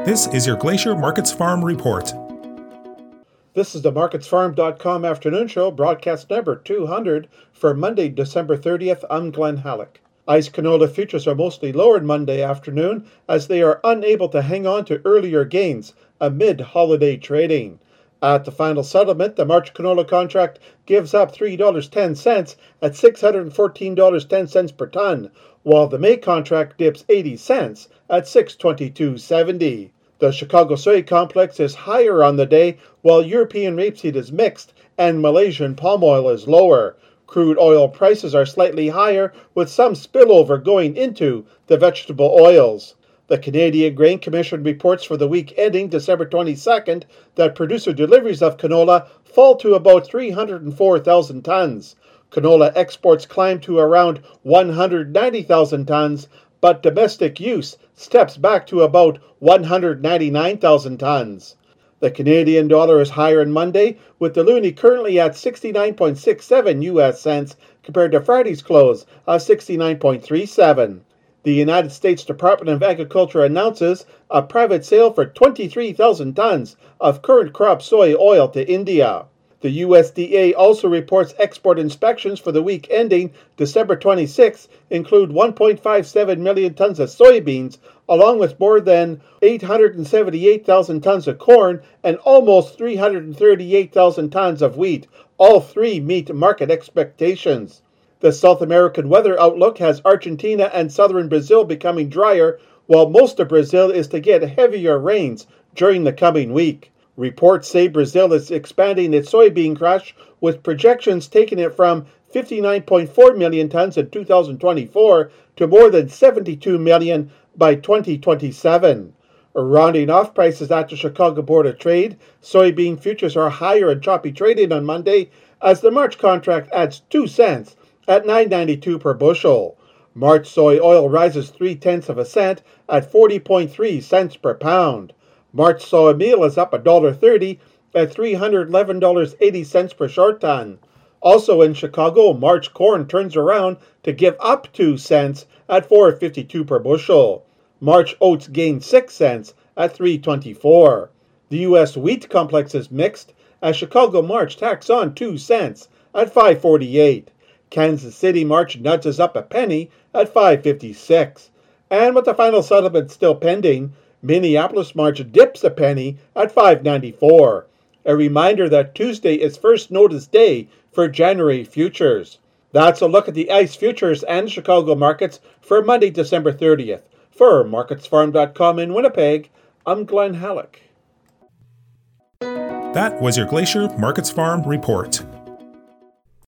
This is your Glacier Markets Farm Report. This is the MarketsFarm.com afternoon show, broadcast number 200 for Monday, December 30th. I'm Glenn Halleck. ICE canola futures are mostly lowered Monday afternoon as they are unable to hang on to earlier gains amid holiday trading. At the final settlement, the March canola contract gives up $3.10 at $614.10 per ton, while the May contract dips 80 cents at $622.70. The Chicago soy complex is higher on the day, while European rapeseed is mixed and Malaysian palm oil is lower. Crude oil prices are slightly higher, with some spillover going into the vegetable oils. The Canadian Grain Commission reports for the week ending December 22nd that producer deliveries of canola fall to about 304,000 tons. Canola exports climb to around 190,000 tons, but domestic use steps back to about 199,000 tons. The Canadian dollar is higher on Monday, with the loonie currently at 69.67 US cents compared to Friday's close of 69.37. The United States Department of Agriculture announces a private sale for 23,000 tons of current crop soy oil to India. The USDA also reports export inspections for the week ending December 26 include 1.57 million tons of soybeans, along with more than 878,000 tons of corn and almost 338,000 tons of wheat. All three meet market expectations. The South American weather outlook has Argentina and southern Brazil becoming drier, while most of Brazil is to get heavier rains during the coming week. Reports say Brazil is expanding its soybean crush, with projections taking it from 59.4 million tons in 2024 to more than 72 million by 2027. Rounding off prices at the Chicago Board of Trade, soybean futures are higher in choppy trading on Monday as the March contract adds 2 cents at $9.92 per bushel. March soy oil rises 0.3 cents at 40.3 cents per pound. March soy meal is up $1.30 at $311.80 per short ton. Also in Chicago, March corn turns around to give up 2 cents at $4.52 per bushel. March oats gain 6 cents at $3.24. The U.S. wheat complex is mixed as Chicago March tacks on 2 cents at $5.48. Kansas City March nudges up a penny at $5.56. And with the final settlement still pending, Minneapolis March dips a penny at $5.94. A reminder that Tuesday is first notice day for January futures. That's a look at the ICE futures and Chicago markets for Monday, December 30th. For MarketsFarm.com in Winnipeg, I'm Glenn Halleck. That was your Glacier Markets Farm Report.